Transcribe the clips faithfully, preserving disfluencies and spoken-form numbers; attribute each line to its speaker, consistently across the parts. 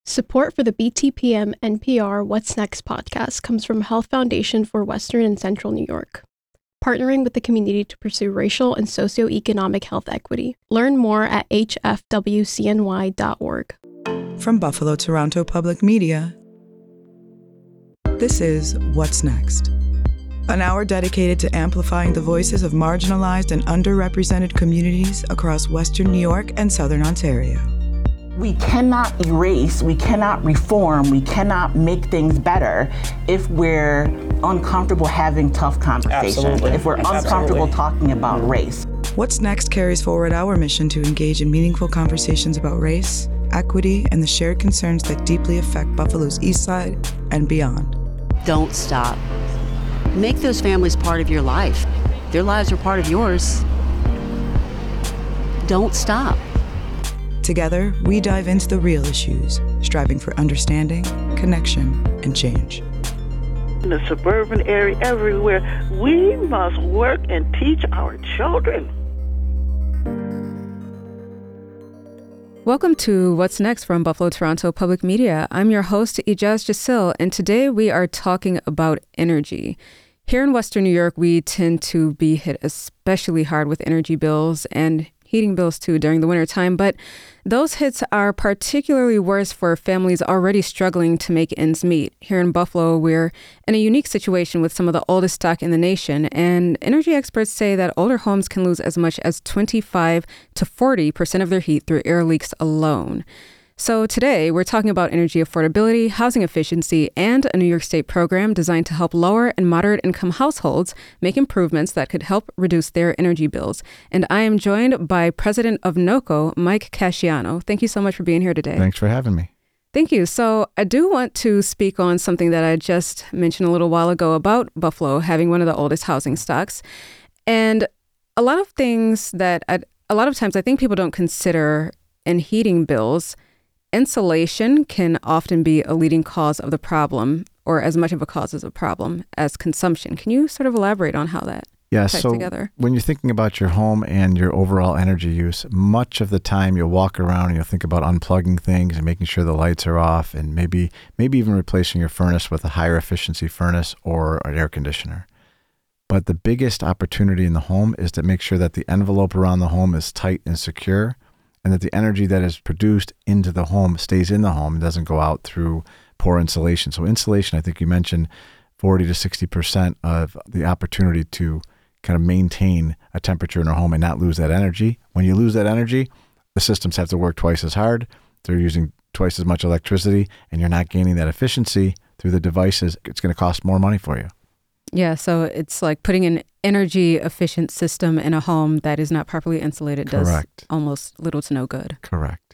Speaker 1: Support for the B T P M N P R What's Next podcast comes from Health Foundation for Western and Central New York, partnering with the community to pursue racial and socioeconomic health equity. Learn more at h f w c n y dot org.
Speaker 2: From Buffalo Toronto Public Media, this is What's Next, an hour dedicated to amplifying the voices of marginalized and underrepresented communities across Western New York and Southern Ontario.
Speaker 3: We cannot erase, we cannot reform, we cannot make things better if we're uncomfortable having tough conversations,
Speaker 4: Absolutely.
Speaker 3: if we're
Speaker 4: Absolutely.
Speaker 3: uncomfortable talking about race.
Speaker 2: What's Next carries forward our mission to engage in meaningful conversations about race, equity, and the shared concerns that deeply affect Buffalo's East Side and beyond.
Speaker 5: Don't stop. Make those families part of your life. Their lives are part of yours. Don't stop.
Speaker 2: Together, we dive into the real issues, striving for understanding, connection, and change.
Speaker 6: In the suburban area, everywhere, we must work and teach our children.
Speaker 7: Welcome to What's Next from Buffalo Toronto Public Media. I'm your host, Ijaz Jasil, and today we are talking about energy. Here in Western New York, we tend to be hit especially hard with energy bills and heating bills too during the winter time, but those hits are particularly worse for families already struggling to make ends meet. Here in Buffalo, we're in a unique situation with some of the oldest stock in the nation, and energy experts say that older homes can lose as much as twenty-five to forty percent of their heat through air leaks alone. So today, we're talking about energy affordability, housing efficiency, and a New York State program designed to help lower and moderate income households make improvements that could help reduce their energy bills. And I am joined by President of NOCO, Mike Casciano. Thank you so much for being here today.
Speaker 8: Thanks for having me.
Speaker 7: Thank you. So I do want to speak on something that I just mentioned a little while ago about Buffalo having one of the oldest housing stocks. And a lot of things that, I, a lot of times I think people don't consider in heating bills. Insulation can often be a leading cause of the problem, or as much of a cause as a problem as consumption. Can you sort of elaborate on how that
Speaker 8: yeah,
Speaker 7: ties
Speaker 8: so
Speaker 7: together?
Speaker 8: When you're thinking about your home and your overall energy use, much of the time you'll walk around and you'll think about unplugging things and making sure the lights are off, and maybe maybe even replacing your furnace with a higher efficiency furnace or an air conditioner. But the biggest opportunity in the home is to make sure that the envelope around the home is tight and secure, and that the energy that is produced into the home stays in the home and doesn't go out through poor insulation. So insulation, I think you mentioned forty to sixty percent of the opportunity to kind of maintain a temperature in our home and not lose that energy. When you lose that energy, the systems have to work twice as hard. They're using twice as much electricity, and you're not gaining that efficiency through the devices. It's going to cost more money for you.
Speaker 7: Yeah, so it's like putting an energy efficient system in a home that is not properly insulated
Speaker 8: Correct.
Speaker 7: Does almost little to no good.
Speaker 8: Correct.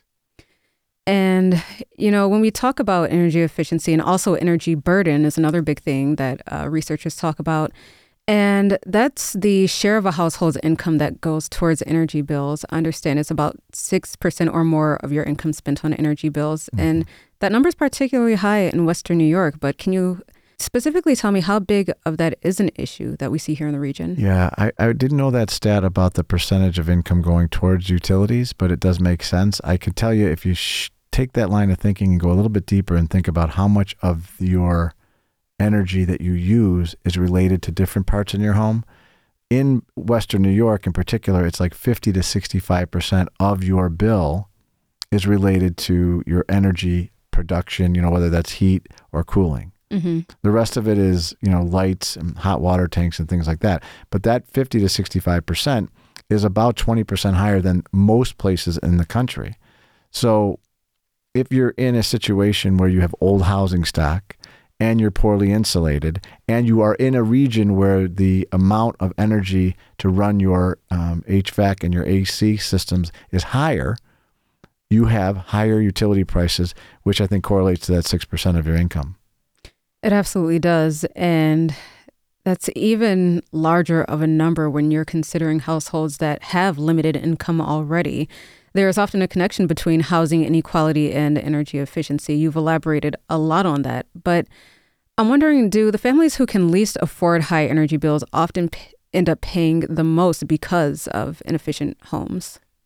Speaker 7: And, you know, when we talk about energy efficiency and also energy burden is another big thing that uh, researchers talk about. And that's the share of a household's income that goes towards energy bills. I understand it's about six percent or more of your income spent on energy bills. Mm-hmm. And that number is particularly high in Western New York. But can you specifically tell me how big of that is an issue that we see here in the region?
Speaker 8: Yeah, I, I didn't know that stat about the percentage of income going towards utilities, but it does make sense. I could tell you if you sh- take that line of thinking and go a little bit deeper and think about how much of your energy that you use is related to different parts in your home. In Western New York in particular, it's like fifty to sixty-five percent of your bill is related to your energy production, you know, whether that's heat or cooling. Mm-hmm. The rest of it is, you know, lights and hot water tanks and things like that. But that fifty to sixty-five percent is about twenty percent higher than most places in the country. So if you're in a situation where you have old housing stock and you're poorly insulated and you are in a region where the amount of energy to run your um, H V A C and your A C systems is higher, you have higher utility prices, which I think correlates to that six percent of your income.
Speaker 7: It absolutely does. And that's even larger of a number when you're considering households that have limited income already. There is often a connection between housing inequality and energy efficiency. You've elaborated a lot on that. But I'm wondering, do the families who can least afford high energy bills often p- end up paying the most because of inefficient homes?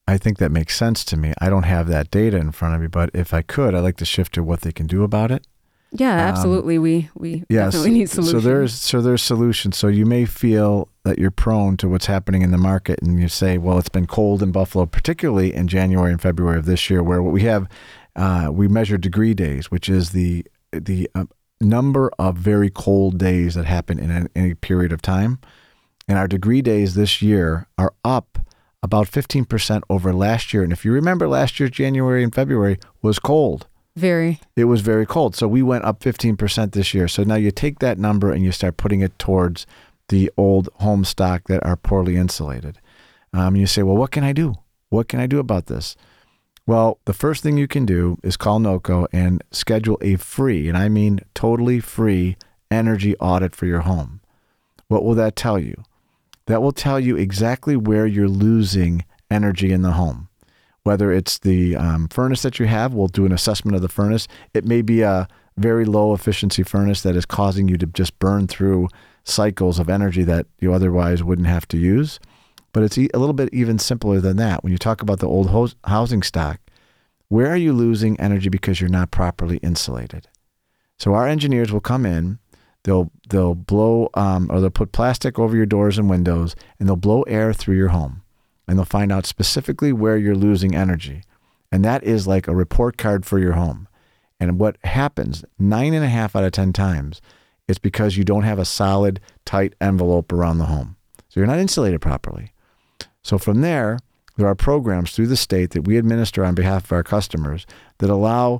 Speaker 8: I think that makes sense to me. I don't have that data in front of me, but if I could, I'd like to shift to what they can do about it.
Speaker 7: Yeah, absolutely. Um, we we
Speaker 8: yes,
Speaker 7: definitely need solutions.
Speaker 8: So there's so there's solutions. So you may feel that you're prone to what's happening in the market, and you say, well, it's been cold in Buffalo, particularly in January and February of this year, where what we have, uh, we measure degree days, which is the the uh, number of very cold days that happen in a, any period of time. And our degree days this year are up about fifteen percent over last year. And if you remember, last year's January and February was cold.
Speaker 7: Very.
Speaker 8: It was very cold. So we went up fifteen percent this year. So now you take that number and you start putting it towards the old home stock that are poorly insulated. Um, and you say, well, what can I do? What can I do about this? Well, the first thing you can do is call NOCO and schedule a free, and I mean totally free, energy audit for your home. What will that tell you? That will tell you exactly where you're losing energy in the home. Whether it's the um, furnace that you have, we'll do an assessment of the furnace. It may be a very low efficiency furnace that is causing you to just burn through cycles of energy that you otherwise wouldn't have to use. But it's a little bit even simpler than that. When you talk about the old ho- housing stock, where are you losing energy because you're not properly insulated? So our engineers will come in, they'll they'll blow um, or they'll put plastic over your doors and windows, and they'll blow air through your home. And they'll find out specifically where you're losing energy. And that is like a report card for your home. And what happens nine and a half out of ten times, it's because you don't have a solid, tight envelope around the home. So you're not insulated properly. So from there, there are programs through the state that we administer on behalf of our customers that allow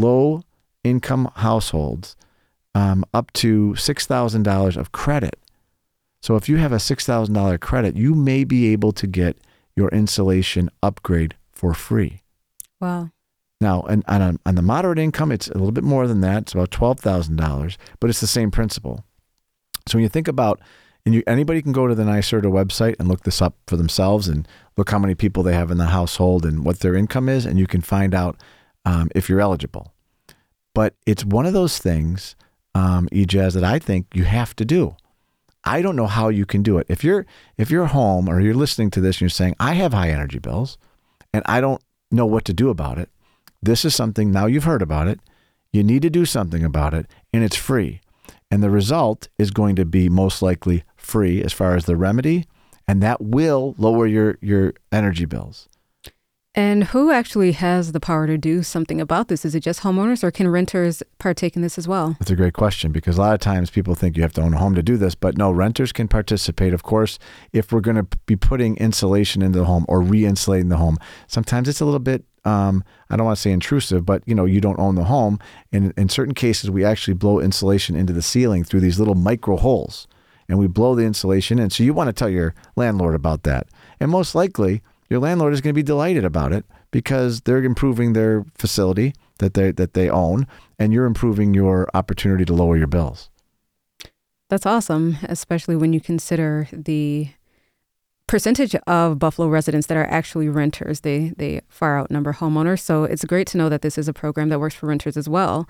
Speaker 8: low-income households um, up to six thousand dollars of credit. So if you have a six thousand dollars credit, you may be able to get your insulation upgrade for free.
Speaker 7: Wow.
Speaker 8: Now, and on, a, on the moderate income, it's a little bit more than that. It's about twelve thousand dollars, but it's the same principle. So when you think about, and you, anybody can go to the NYSERDA website and look this up for themselves and look how many people they have in the household and what their income is, and you can find out um, if you're eligible. But it's one of those things, um, Ijaz, that I think you have to do. I don't know how you can do it. If you're if you're home or you're listening to this and you're saying, I have high energy bills and I don't know what to do about it, this is something, now you've heard about it, you need to do something about it, and it's free. And the result is going to be most likely free as far as the remedy, and that will lower your, your energy bills.
Speaker 7: And who actually has the power to do something about this? Is it just homeowners, or can renters partake in this as well?
Speaker 8: That's a great question, because a lot of times people think you have to own a home to do this, but no, renters can participate. Of course, if we're going to be putting insulation into the home or re-insulating the home, sometimes it's a little bit, um, I don't want to say intrusive, but you know, you don't own the home. And in certain cases, we actually blow insulation into the ceiling through these little micro holes, and we blow the insulation in. So you want to tell your landlord about that. And most likely, your landlord is going to be delighted about it because they're improving their facility that they that they own, and you're improving your opportunity to lower your bills.
Speaker 7: That's awesome, especially when you consider the percentage of Buffalo residents that are actually renters. They they far outnumber homeowners, so it's great to know that this is a program that works for renters as well.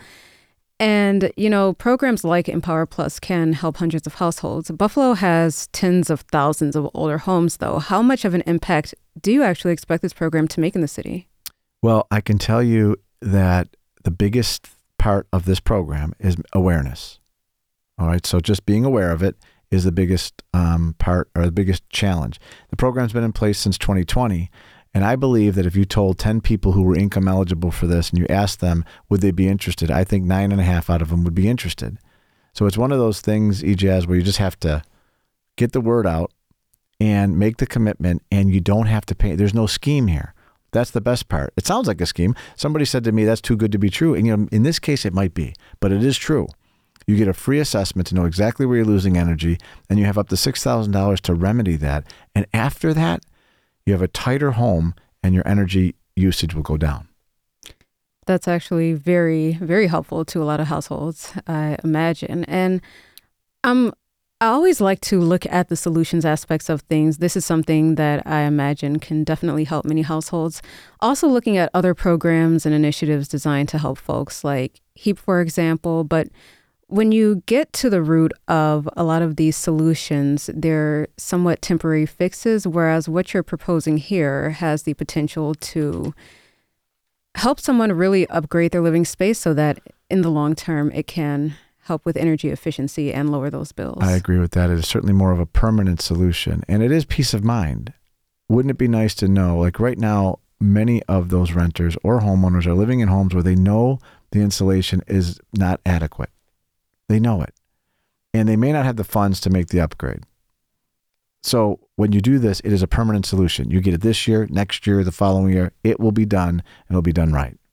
Speaker 7: And, you know, programs like Empower Plus can help hundreds of households. Buffalo has tens of thousands of older homes, though. How much of an impact do you actually expect this program to make in the city?
Speaker 8: Well, I can tell you that the biggest part of this program is awareness. All right. So just being aware of it is the biggest um, part or the biggest challenge. The program's been in place since twenty twenty. And I believe that if you told ten people who were income eligible for this and you asked them, would they be interested? I think nine and a half out of them would be interested. So it's one of those things, Ijaz, where you just have to get the word out and make the commitment, and you don't have to pay. There's no scheme here. That's the best part. It sounds like a scheme. Somebody said to me, that's too good to be true. And you know, in this case, it might be, but it is true. You get a free assessment to know exactly where you're losing energy, and you have up to six thousand dollars to remedy that. And after that, you have a tighter home and your energy usage will go down.
Speaker 7: That's actually very, very helpful to a lot of households, I imagine. And um, I always like to look at the solutions aspects of things. This is something that I imagine can definitely help many households. Also looking at other programs and initiatives designed to help folks like HEAP, for example. But when you get to the root of a lot of these solutions, they're somewhat temporary fixes, whereas what you're proposing here has the potential to help someone really upgrade their living space so that in the long term, it can help with energy efficiency and lower those bills.
Speaker 8: I agree with that. It is certainly more of a permanent solution, and it is peace of mind. Wouldn't it be nice to know, like right now, many of those renters or homeowners are living in homes where they know the insulation is not adequate. They know it. And they may not have the funds to make the upgrade. So when you do this, it is a permanent solution. You get it this year, next year, the following year. It will be done, and it'll be done right.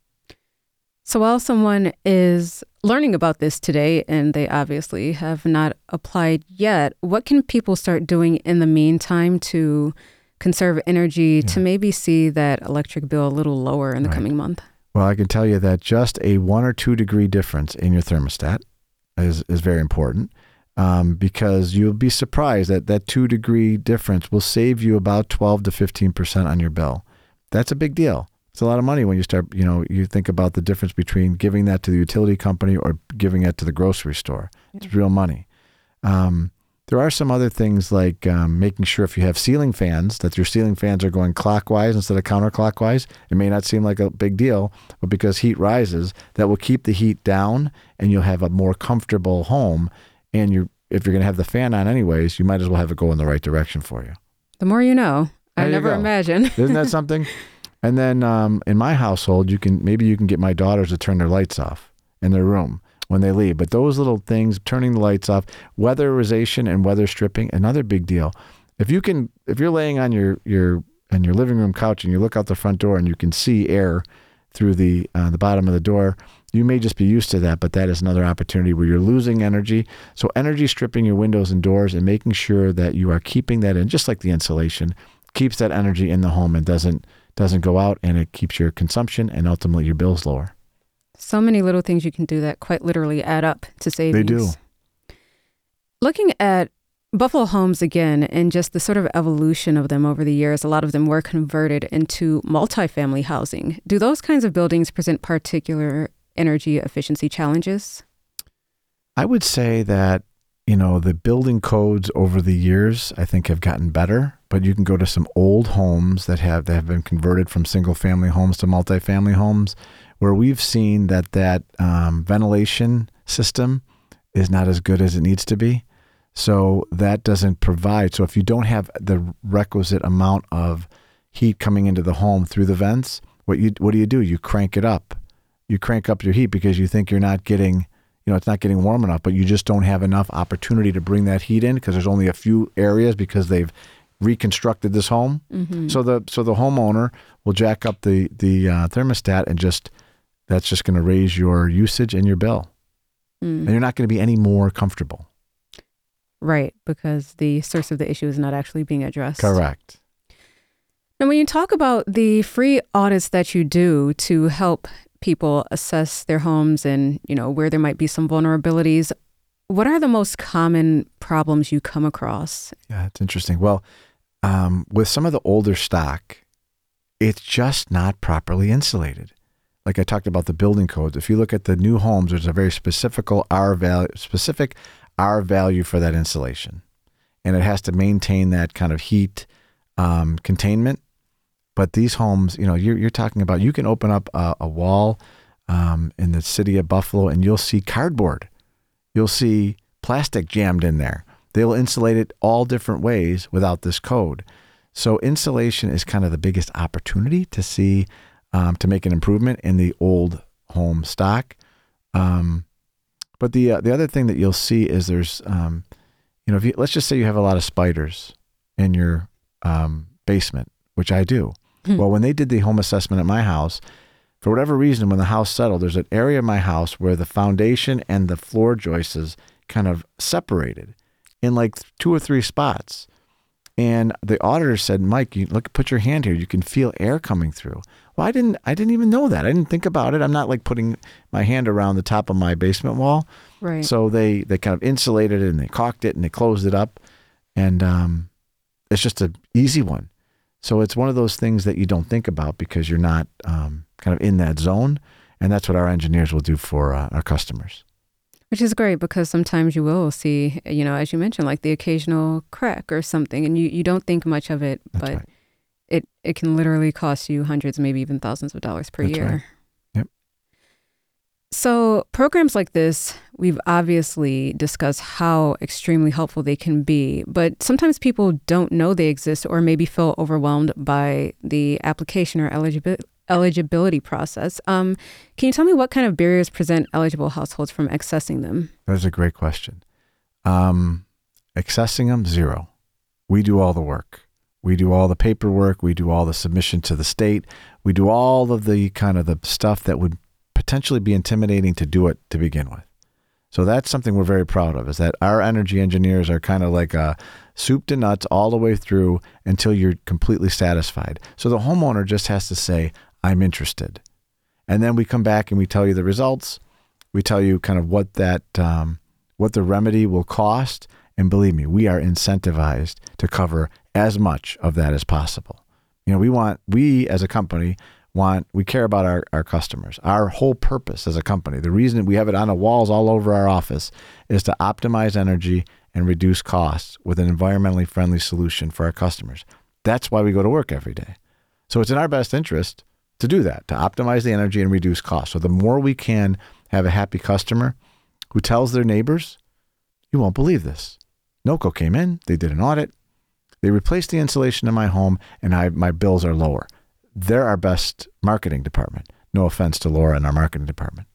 Speaker 7: So while someone is learning about this today, and they obviously have not applied yet, what can people start doing in the meantime to conserve energy, yeah. to maybe see that electric bill a little lower in the right. coming month?
Speaker 8: Well, I can tell you that just a one or two degree difference in your thermostat is, is very important, um, because you'll be surprised that that two degree difference will save you about twelve to fifteen percent on your bill. That's a big deal. It's a lot of money when you start, you know, you think about the difference between giving that to the utility company or giving it to the grocery store. Yeah. It's real money. Um, there are some other things like um, making sure if you have ceiling fans, that your ceiling fans are going clockwise instead of counterclockwise. It may not seem like a big deal, but because heat rises, that will keep the heat down and you'll have a more comfortable home. And you, if you're going to have the fan on anyways, you might as well have it go in the right direction for you.
Speaker 7: The more you know. I
Speaker 8: there
Speaker 7: never imagined.
Speaker 8: Isn't that something? And then um, in my household, you can maybe you can get my daughters to turn their lights off in their room when they leave. But those little things, turning the lights off, weatherization and weather stripping, another big deal. If you can, if you're laying on your your on your living room couch and you look out the front door and you can see air through the uh, the bottom of the door, you may just be used to that, but that is another opportunity where you're losing energy. So energy stripping your windows and doors and making sure that you are keeping that in, just like the insulation, keeps that energy in the home and doesn't doesn't go out, and it keeps your consumption and ultimately your bills lower.
Speaker 7: So many little things you can do that quite literally add up to savings.
Speaker 8: They do.
Speaker 7: Looking at Buffalo homes again and just the sort of evolution of them over the years, a lot of them were converted into multifamily housing. Do those kinds of buildings present particular energy efficiency challenges?
Speaker 8: I would say that, you know, the building codes over the years, I think, have gotten better, but you can go to some old homes that have that have been converted from single family homes to multifamily homes, where we've seen that that um, ventilation system is not as good as it needs to be. So that doesn't provide. So if you don't have the requisite amount of heat coming into the home through the vents, what you what do you do? You crank it up. You crank up your heat because you think you're not getting, you know, it's not getting warm enough, but you just don't have enough opportunity to bring that heat in because there's only a few areas because they've reconstructed this home. Mm-hmm. So the so the homeowner will jack up the the uh, thermostat and just that's just going to raise your usage and your bill, mm. and you're not going to be any more comfortable.
Speaker 7: Right, because the source of the issue is not actually being addressed.
Speaker 8: Correct.
Speaker 7: Now, when you talk about the free audits that you do to help people assess their homes and, you know, where there might be some vulnerabilities, what are the most common problems you come across?
Speaker 8: Yeah, it's interesting. Well, um, with some of the older stock, it's just not properly insulated. Like I talked about the building codes. If you look at the new homes, there's a very specific R value, specific R value for that insulation, and it has to maintain that kind of heat um, containment. But these homes, you know, you're, you're talking about, you can open up a, a wall um, in the city of Buffalo and you'll see cardboard. You'll see plastic jammed in there. They'll insulate it all different ways without this code. So insulation is kind of the biggest opportunity to see, um, to make an improvement in the old home stock. Um, but the uh, the other thing that you'll see is there's, um, you know, if you, let's just say you have a lot of spiders in your um, basement, which I do. Well, when they did the home assessment at my house, for whatever reason, when the house settled, there's an area of my house where the foundation and the floor joists kind of separated in like two or three spots. And the auditor said, Mike, you look, put your hand here. You can feel air coming through. Well, I didn't, I didn't even know that. I didn't think about it. I'm not like putting my hand around the top of my basement wall.
Speaker 7: Right.
Speaker 8: So they, they kind of insulated it and they caulked it and they closed it up. And um, it's just an easy one. So it's one of those things that you don't think about because you're not um, kind of in that zone. And that's what our engineers will do for uh, our customers.
Speaker 7: Which is great because sometimes you will see, you know, as you mentioned, like the occasional crack or something, and you, you don't think much of it,
Speaker 8: That's
Speaker 7: but
Speaker 8: right.
Speaker 7: it, it can literally cost you hundreds, maybe even thousands of dollars per
Speaker 8: That's
Speaker 7: year.
Speaker 8: right. Yep.
Speaker 7: So programs like this, we've obviously discussed how extremely helpful they can be, but sometimes people don't know they exist or maybe feel overwhelmed by the application or eligibility eligibility process. Um, can you tell me what kind of barriers prevent eligible households from accessing them?
Speaker 8: That's a great question. Um, accessing them, zero. We do all the work. We do all the paperwork. We do all the submission to the state. We do all of the kind of the stuff that would potentially be intimidating to do it to begin with. So that's something we're very proud of, is that our energy engineers are kind of like a soup to nuts all the way through until you're completely satisfied. So the homeowner just has to say, I'm interested. And then we come back and we tell you the results. We tell you kind of what that, um, what the remedy will cost. And believe me, we are incentivized to cover as much of that as possible. You know, we want, we as a company want, we care about our, our customers. Our whole purpose as a company, the reason we have it on the walls all over our office, is to optimize energy and reduce costs with an environmentally friendly solution for our customers. That's why we go to work every day. So it's in our best interest to do that, to optimize the energy and reduce costs. So the more we can have a happy customer who tells their neighbors, you won't believe this. NOCO came in, they did an audit, they replaced the insulation in my home, and I, my bills are lower. They're our best marketing department. No offense to Laura and our marketing department.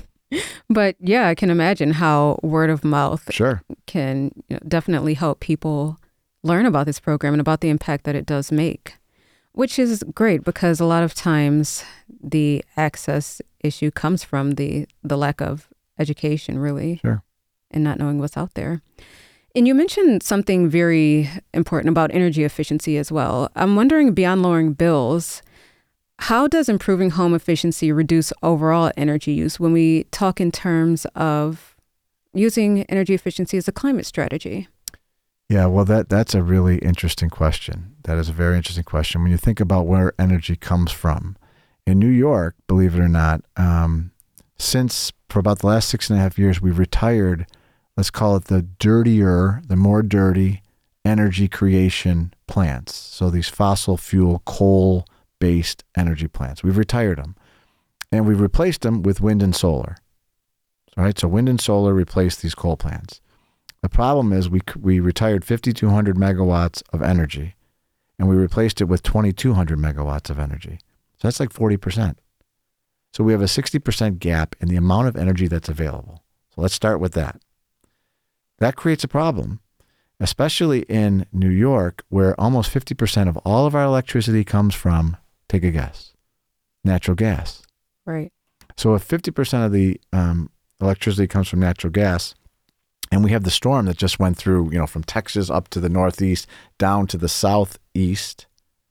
Speaker 7: But yeah, I can imagine how word of mouth
Speaker 8: Sure.
Speaker 7: can, you know, definitely help people learn about this program and about the impact that it does make. Which is great because a lot of times the access issue comes from the, the lack of education, really,
Speaker 8: Sure.
Speaker 7: and not knowing what's out there. And you mentioned something very important about energy efficiency as well. I'm wondering, beyond lowering bills, how does improving home efficiency reduce overall energy use when we talk in terms of using energy efficiency as a climate strategy?
Speaker 8: Yeah, well, that that's a really interesting question. That is a very interesting question. When you think about where energy comes from, in New York, believe it or not, um, since for about the last six and a half years, we've retired, let's call it the dirtier, the more dirty energy creation plants. So these fossil fuel, coal-based energy plants, we've retired them. And we've replaced them with wind and solar. All right, so wind and solar replaced these coal plants. The problem is we we retired fifty-two hundred megawatts of energy, and we replaced it with twenty-two hundred megawatts of energy. So that's like forty percent. So we have a sixty percent gap in the amount of energy that's available. So let's start with that. That creates a problem, especially in New York, where almost fifty percent of all of our electricity comes from, take a guess, natural gas.
Speaker 7: Right.
Speaker 8: So if fifty percent of the um, electricity comes from natural gas, and we have the storm that just went through, you know, from Texas up to the northeast, down to the southeast,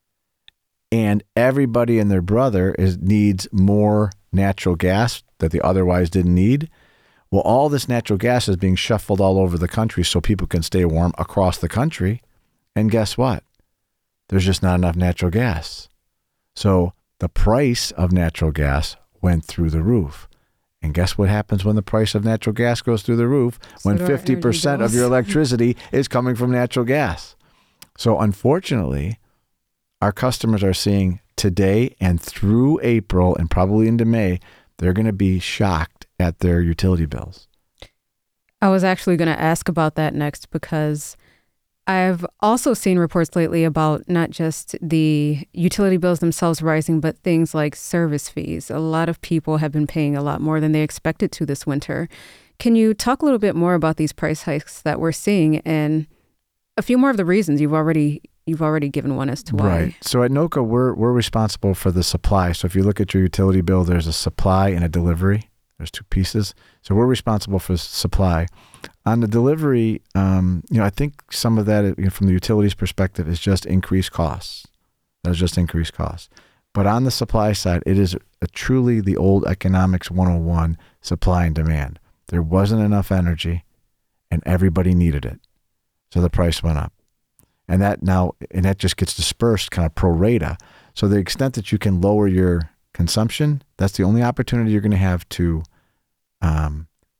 Speaker 8: and everybody and their brother is needs more natural gas that they otherwise didn't need. Well, all this natural gas is being shuffled all over the country so people can stay warm across the country. And guess what? There's just not enough natural gas. So the price of natural gas went through the roof. And guess what happens when the price of natural gas goes through the roof?
Speaker 7: So
Speaker 8: when
Speaker 7: do our
Speaker 8: fifty percent of
Speaker 7: energy
Speaker 8: your
Speaker 7: bills.
Speaker 8: electricity is coming from natural gas. So unfortunately, our customers are seeing today and through April and probably into May, they're going to be shocked at their utility bills.
Speaker 7: I was actually going to ask about that next because I've also seen reports lately about not just the utility bills themselves rising, but things like service fees. A lot of people have been paying a lot more than they expected to this winter. Can you talk a little bit more about these price hikes that we're seeing and a few more of the reasons? You've already you've already given one as to why.
Speaker 8: Right. So at NOCO, we're we're responsible for the supply. So if you look at your utility bill, there's a supply and a delivery. There's two pieces. So we're responsible for supply. On the delivery, um, you know, I think some of that, you know, from the utilities perspective, is just increased costs. That's just increased costs. But on the supply side, it is a truly the old economics one oh one, supply and demand. There wasn't enough energy, and everybody needed it. So the price went up. And that now, and that just gets dispersed kind of pro rata. So the extent that you can lower your consumption, that's the only opportunity you're going to have to um,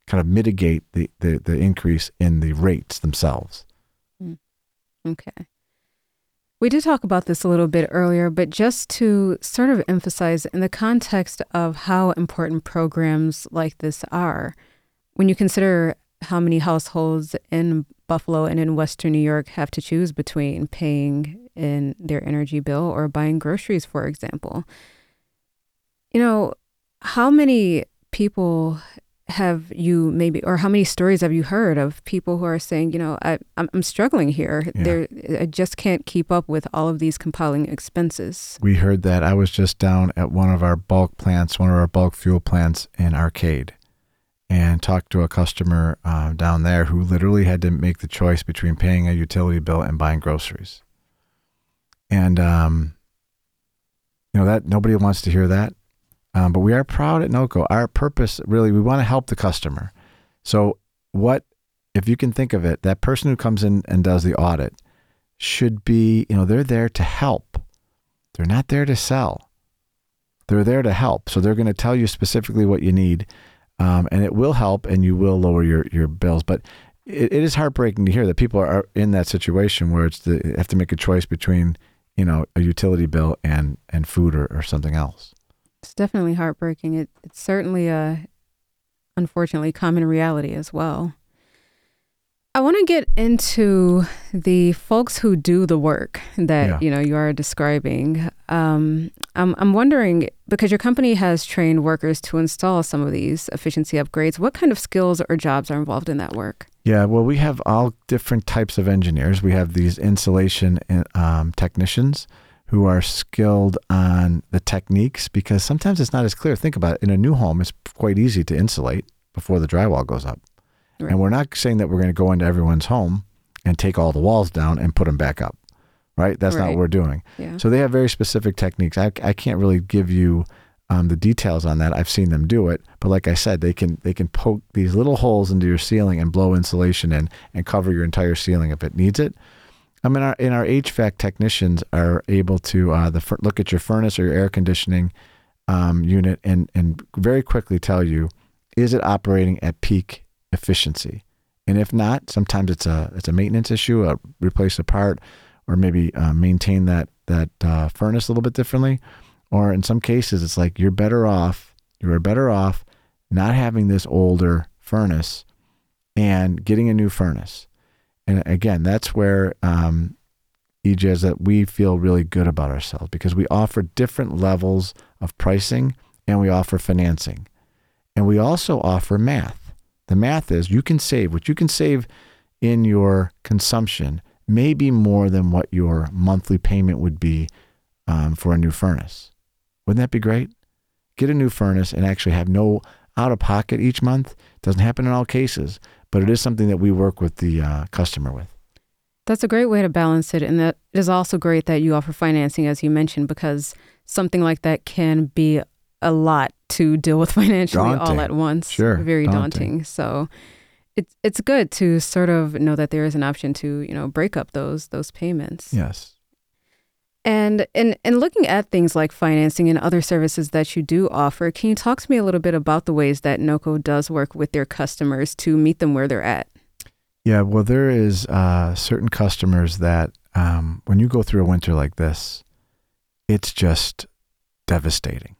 Speaker 8: kind of mitigate the, the, the increase in the rates themselves.
Speaker 7: Mm. Okay. We did talk about this a little bit earlier, but just to sort of emphasize in the context of how important programs like this are, when you consider how many households in Buffalo and in Western New York have to choose between paying in their energy bill or buying groceries, for example, you know, how many people have you maybe, or how many stories have you heard of people who are saying, you know, I, I'm, I'm struggling here.
Speaker 8: Yeah.
Speaker 7: There, I just can't keep up with all of these compiling expenses.
Speaker 8: We heard that. I was just down at one of our bulk plants, one of our bulk fuel plants in Arcade, and talked to a customer uh, down there who literally had to make the choice between paying a utility bill and buying groceries. And, um, you know, that nobody wants to hear that. Um, but we are proud at NOCO. Our purpose, really, we want to help the customer. So what, if you can think of it, that person who comes in and does the audit should be, you know, they're there to help. They're not there to sell. They're there to help. So they're going to tell you specifically what you need, um, and it will help, and you will lower your, your bills. But it, it is heartbreaking to hear that people are in that situation where it's the, have to make a choice between, you know, a utility bill and, and food or, or something else.
Speaker 7: It's definitely heartbreaking. It, it's certainly a, unfortunately, common reality as well. I want to get into the folks who do the work that,
Speaker 8: Yeah.
Speaker 7: you know, you are describing. Um, I'm, I'm wondering, because your company has trained workers to install some of these efficiency upgrades, what kind of skills or jobs are involved in that work?
Speaker 8: Yeah, well, we have all different types of engineers. We have these insulation um, technicians who are skilled on the techniques, because sometimes it's not as clear. Think about it. In a new home, it's quite easy to insulate before the drywall goes up.
Speaker 7: Right.
Speaker 8: And we're not saying that we're going to go into everyone's home and take all the walls down and put them back up, right? That's not
Speaker 7: Right.
Speaker 8: what we're doing.
Speaker 7: Yeah.
Speaker 8: So they have very specific techniques. I, I can't really give you um, the details on that. I've seen them do it. But like I said, they can they can poke these little holes into your ceiling and blow insulation in and cover your entire ceiling if it needs it. I mean, our, in our H V A C technicians are able to uh, the look at your furnace or your air conditioning um, unit and and very quickly tell you, is it operating at peak efficiency? And if not, sometimes it's a it's a maintenance issue, a replace a part, or maybe uh, maintain that that uh, furnace a little bit differently. Or in some cases, it's like you're better off. You are better off not having this older furnace and getting a new furnace. And again, that's where um, E J is that we feel really good about ourselves, because we offer different levels of pricing and we offer financing. And we also offer math. The math is you can save, what you can save in your consumption may be more than what your monthly payment would be um, for a new furnace. Wouldn't that be great? Get a new furnace and actually have no out-of-pocket each month. Doesn't happen in all cases, but it is something that we work with the uh, customer with.
Speaker 7: That's a great way to balance it. And that it is also great that you offer financing, as you mentioned, because something like that can be a lot to deal with financially
Speaker 8: Daunting.
Speaker 7: all at once.
Speaker 8: Sure,
Speaker 7: Very daunting.
Speaker 8: daunting.
Speaker 7: So it's it's good to sort of know that there is an option to, you know, break up those those payments.
Speaker 8: Yes.
Speaker 7: And in, in looking at things like financing and other services that you do offer, can you talk to me a little bit about the ways that NOCO does work with their customers to meet them where they're at?
Speaker 8: Yeah, well, there is uh, certain customers that um, when you go through a winter like this, it's just devastating.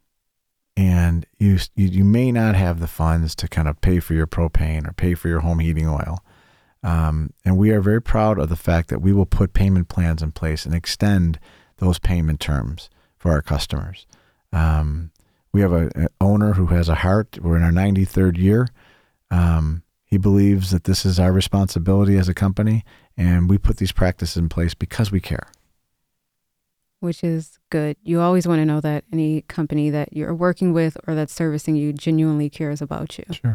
Speaker 8: And you, you you may not have the funds to kind of pay for your propane or pay for your home heating oil. Um, and we are very proud of the fact that we will put payment plans in place and extend those payment terms for our customers. Um, we have a, an owner who has a heart. We're in our ninety-third year. Um, he believes that this is our responsibility as a company, and we put these practices in place because we care.
Speaker 7: Which is good. You always want to know that any company that you're working with or that's servicing you genuinely cares about you.
Speaker 8: Sure.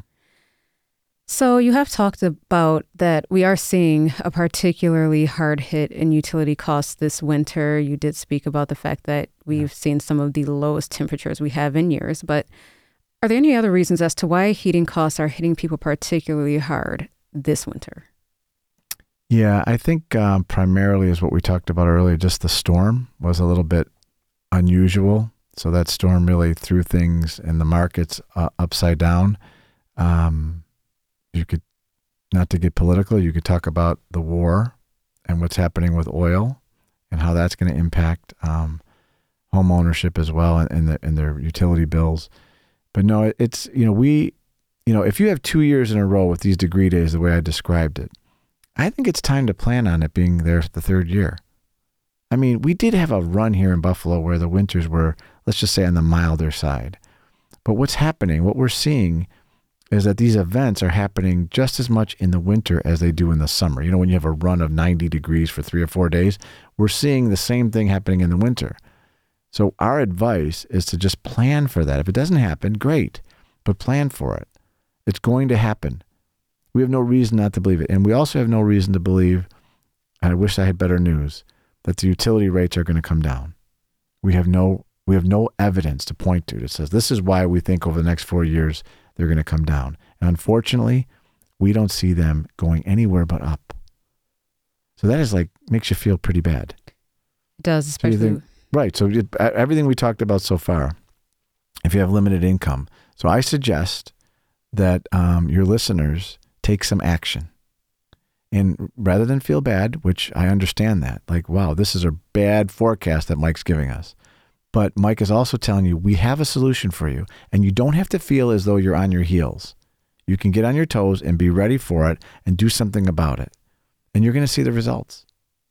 Speaker 7: So you have talked about that we are seeing a particularly hard hit in utility costs this winter. You did speak about the fact that we've seen some of the lowest temperatures we have in years, but are there any other reasons as to why heating costs are hitting people particularly hard this winter?
Speaker 8: Yeah, I think um, primarily is what we talked about earlier. Just the storm was a little bit unusual. So that storm really threw things in the markets uh, upside down. Um, You could, not to get political, you could talk about the war and what's happening with oil and how that's going to impact um, home ownership as well and, and, the, and their utility bills. But no, it's, you know, we, you know, if you have two years in a row with these degree days, the way I described it, I think it's time to plan on it being there the third year. I mean, we did have a run here in Buffalo where the winters were, let's just say, on the milder side. But what's happening, what we're seeing is that these events are happening just as much in the winter as they do in the summer. You know, when you have a run of ninety degrees for three or four days, we're seeing the same thing happening in the winter. So our advice is to just plan for that. If it doesn't happen, great, but plan for it. It's going to happen. We have no reason not to believe it. And we also have no reason to believe, and I wish I had better news, that the utility rates are going to come down. We have no we have no evidence to point to that says this is why we think over the next four years they're going to come down. And unfortunately, we don't see them going anywhere but up. So that is like, makes you feel pretty bad.
Speaker 7: It does, especially.
Speaker 8: So think, right. So it, everything we talked about so far, if you have limited income. So I suggest that um, your listeners take some action. And rather than feel bad, which I understand that, like, wow, this is a bad forecast that Mike's giving us. But Mike is also telling you, we have a solution for you. And you don't have to feel as though you're on your heels. You can get on your toes and be ready for it and do something about it. And you're going to see the results.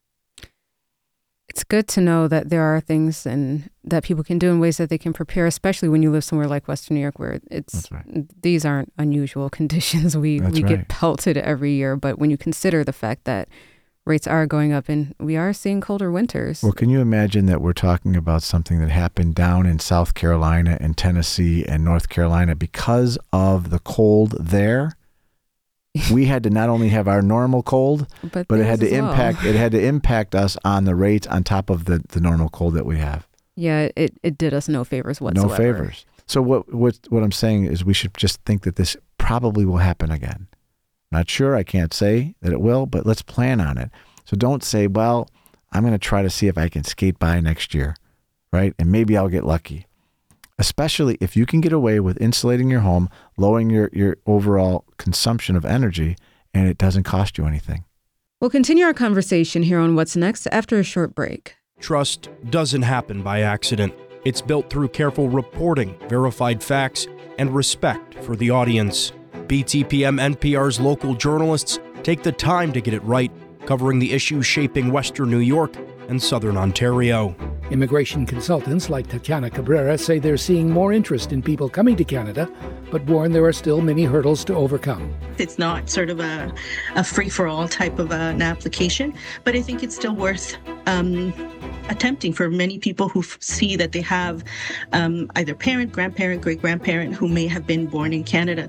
Speaker 7: It's good to know that there are things and that people can do in ways that they can prepare, especially when you live somewhere like Western New York, where it's right. These aren't unusual conditions. We That's we right. get pelted every year, but when you consider the fact that rates are going up and we are seeing colder winters.
Speaker 8: Well, can you imagine that we're talking about something that happened down in South Carolina and Tennessee and North Carolina because of the cold there? We had to not only have our normal cold, but, but it had to impact well. it had to impact us on the rates on top of the, the normal cold that we have.
Speaker 7: Yeah, it, it did us no favors whatsoever.
Speaker 8: No favors. So what what what I'm saying is we should just think that this probably will happen again. Not sure, I can't say that it will, but let's plan on it. So don't say, well, I'm going to try to see if I can skate by next year, right? And maybe I'll get lucky. Especially if you can get away with insulating your home, lowering your, your overall consumption of energy, and it doesn't cost you anything.
Speaker 7: We'll continue our conversation here on What's Next after a short break.
Speaker 4: Trust doesn't happen by accident. It's built through careful reporting, verified facts, and respect for the audience. B T P M N P R's local journalists take the time to get it right, covering the issues shaping Western New York and Southern Ontario.
Speaker 9: Immigration consultants like Tatiana Cabrera say they're seeing more interest in people coming to Canada, but warn there are still many hurdles to overcome.
Speaker 10: It's not sort of a, a free-for-all type of a, an application, but I think it's still worth um, attempting for many people who f- see that they have um, either parent, grandparent, great-grandparent who may have been born in Canada.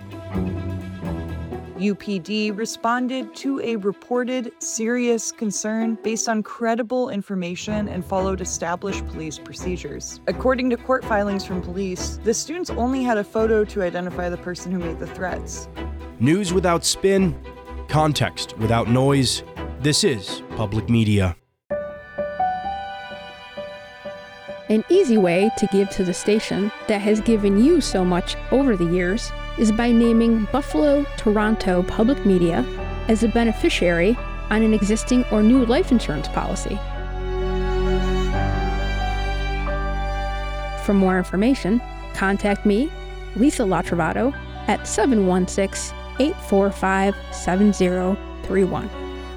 Speaker 11: U P D responded to a reported serious concern based on credible information and followed established police procedures. According to court filings from police, the students only had a photo to identify the person who made the threats.
Speaker 4: News without spin, context without noise. This is Public Media.
Speaker 12: An easy way to give to the station that has given you so much over the years is by naming Buffalo Toronto Public Media as a beneficiary on an existing or new life insurance policy. For more information, contact me, Lisa Latrovato, at seven one six, eight four five, seven zero three one.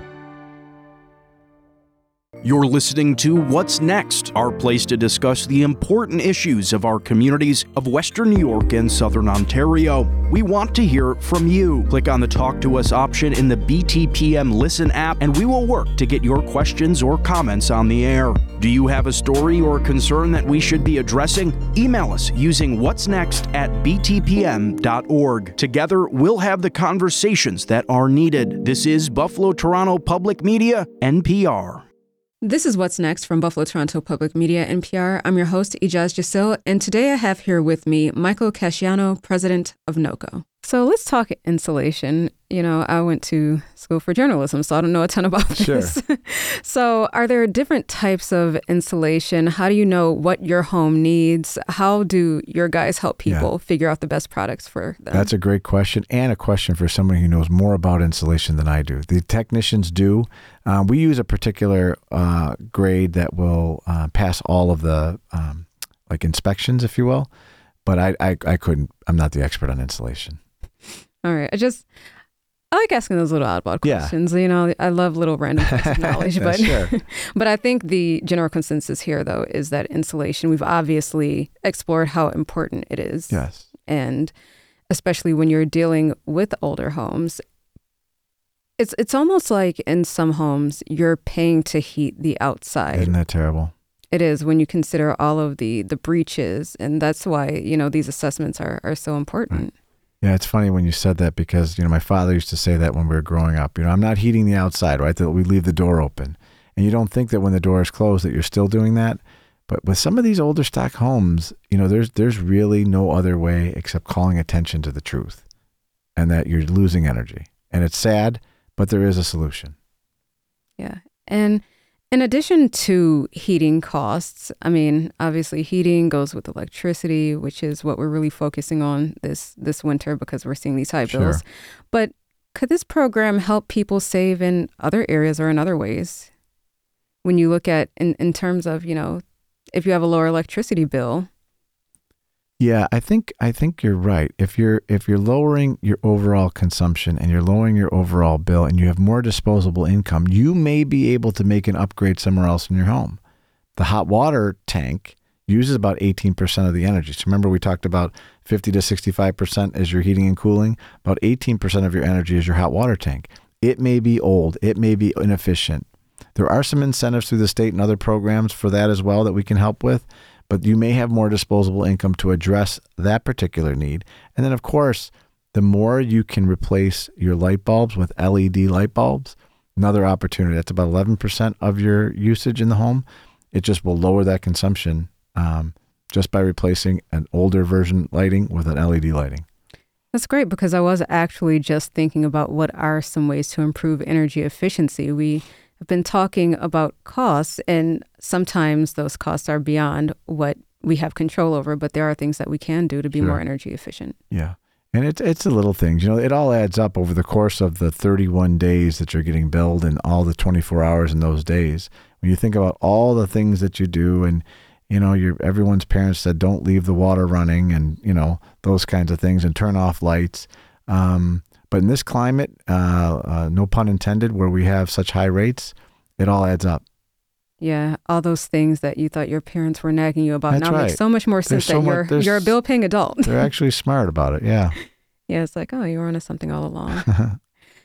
Speaker 4: You're listening to What's Next, our place to discuss the important issues of our communities of Western New York and Southern Ontario. We want to hear from you. Click on the Talk to Us option in the B T P M Listen app, and we will work to get your questions or comments on the air. Do you have a story or concern that we should be addressing? Email us using what's next at b t p m dot org. Together, we'll have the conversations that are needed. This is Buffalo Toronto Public Media, N P R.
Speaker 7: This is What's Next from Buffalo Toronto Public Media, N P R. I'm your host, Ijaz Jasil, and today I have here with me Michael Casciano, president of NOCO. So let's talk insulation. You know, I went to school for journalism, so I don't know a ton about
Speaker 8: Sure.
Speaker 7: this. So are there different types of insulation? How do you know what your home needs? How do your guys help people
Speaker 8: Yeah.
Speaker 7: figure out the best products for them?
Speaker 8: That's a great question, and a question for somebody who knows more about insulation than I do. The technicians do. Um, we use a particular uh, grade that will uh, pass all of the um, like inspections, if you will. But I, I, I couldn't. I'm not the expert on insulation.
Speaker 7: All right. I just, I like asking those little oddball
Speaker 8: Yeah.
Speaker 7: questions. You know, I love little random facts of knowledge.
Speaker 8: Yeah,
Speaker 7: but,
Speaker 8: sure.
Speaker 7: but I think the general consensus here, though, is that insulation, we've obviously explored how important it is.
Speaker 8: Yes.
Speaker 7: And especially when you're dealing with older homes, it's it's almost like in some homes, you're paying to heat the outside.
Speaker 8: Isn't that terrible?
Speaker 7: It is, when you consider all of the, the breaches. And that's why, you know, these assessments are, are so important.
Speaker 8: Right. Yeah, it's funny when you said that because, you know, my father used to say that when we were growing up. You know, I'm not heating the outside, right? That we leave the door open. And you don't think that when the door is closed that you're still doing that. But with some of these older stock homes, you know, there's there's really no other way except calling attention to the truth and that you're losing energy. And it's sad, but there is a solution.
Speaker 7: Yeah. And in addition to heating costs, I mean, obviously heating goes with electricity, which is what we're really focusing on this this winter because we're seeing these high bills.
Speaker 8: Sure.
Speaker 7: But could this program help people save in other areas or in other ways? When you look at in, in terms of, you know, if you have a lower electricity bill.
Speaker 8: Yeah, I think I think you're right. If you're if you're lowering your overall consumption and you're lowering your overall bill and you have more disposable income, you may be able to make an upgrade somewhere else in your home. The hot water tank uses about eighteen percent of the energy. So remember we talked about fifty to sixty-five percent as your heating and cooling. About eighteen percent of your energy is your hot water tank. It may be old. It may be inefficient. There are some incentives through the state and other programs for that as well that we can help with. But you may have more disposable income to address that particular need. And then, of course, the more you can replace your light bulbs with L E D light bulbs, another opportunity. That's about eleven percent of your usage in the home. It just will lower that consumption um, just by replacing an older version lighting with an L E D lighting.
Speaker 7: That's great because I was actually just thinking about what are some ways to improve energy efficiency. We have been talking about costs, and sometimes those costs are beyond what we have control over, but there are things that we can do to be
Speaker 8: Sure.
Speaker 7: more energy efficient.
Speaker 8: Yeah. And it's it's the little things. You know, it all adds up over the course of the thirty-one days that you're getting billed and all the twenty-four hours in those days. When you think about all the things that you do and, you know, your everyone's parents said don't leave the water running and, you know, those kinds of things and turn off lights. Um, but in this climate, uh, uh, no pun intended, where we have such high rates, it all adds up.
Speaker 7: Yeah, all those things that you thought your parents were nagging you about
Speaker 8: That's
Speaker 7: now
Speaker 8: right.
Speaker 7: make so much more sense
Speaker 8: There's so
Speaker 7: that
Speaker 8: much-
Speaker 7: you're
Speaker 8: there's-
Speaker 7: you're a bill paying adult.
Speaker 8: They're actually smart about it. Yeah.
Speaker 7: Yeah, it's like, oh, you were onto something all along.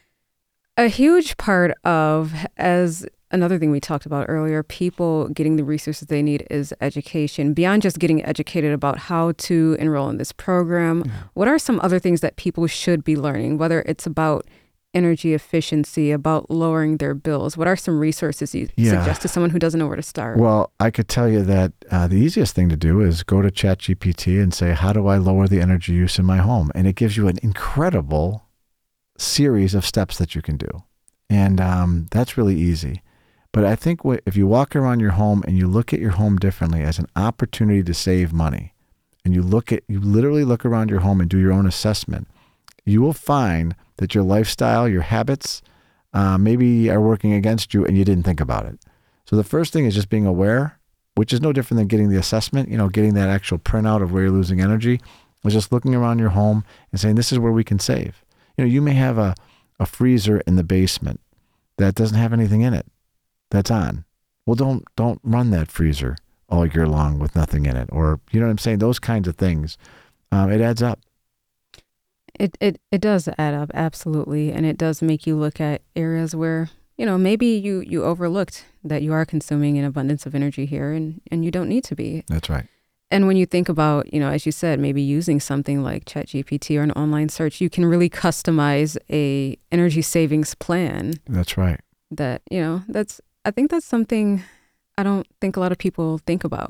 Speaker 7: A huge part of, as another thing we talked about earlier, people getting the resources they need is education. Beyond just getting educated about how to enroll in this program, yeah. What are some other things that people should be learning, whether it's about energy efficiency, about lowering their bills? What are some resources you
Speaker 8: yeah.
Speaker 7: suggest to someone who doesn't know where to start?
Speaker 8: Well, I could tell you that uh, the easiest thing to do is go to ChatGPT and say, how do I lower the energy use in my home? And it gives you an incredible series of steps that you can do. And um, that's really easy. But I think what, if you walk around your home and you look at your home differently as an opportunity to save money, and you look at, you literally look around your home and do your own assessment, you will find that your lifestyle, your habits, uh, maybe are working against you and you didn't think about it. So the first thing is just being aware, which is no different than getting the assessment, you know, getting that actual printout of where you're losing energy, is just looking around your home and saying, this is where we can save. You know, you may have a, a freezer in the basement that doesn't have anything in it that's on. Well, don't don't run that freezer all year long with nothing in it. Or, you know what I'm saying? Those kinds of things. Um, it adds up.
Speaker 7: It, it it does add up, absolutely. And it does make you look at areas where, you know, maybe you, you overlooked that you are consuming an abundance of energy here and, and you don't need to be.
Speaker 8: That's right.
Speaker 7: And when you think about, you know, as you said, maybe using something like ChatGPT or an online search, you can really customize a energy savings plan.
Speaker 8: That's right.
Speaker 7: That, you know, that's, I think that's something I don't think a lot of people think about.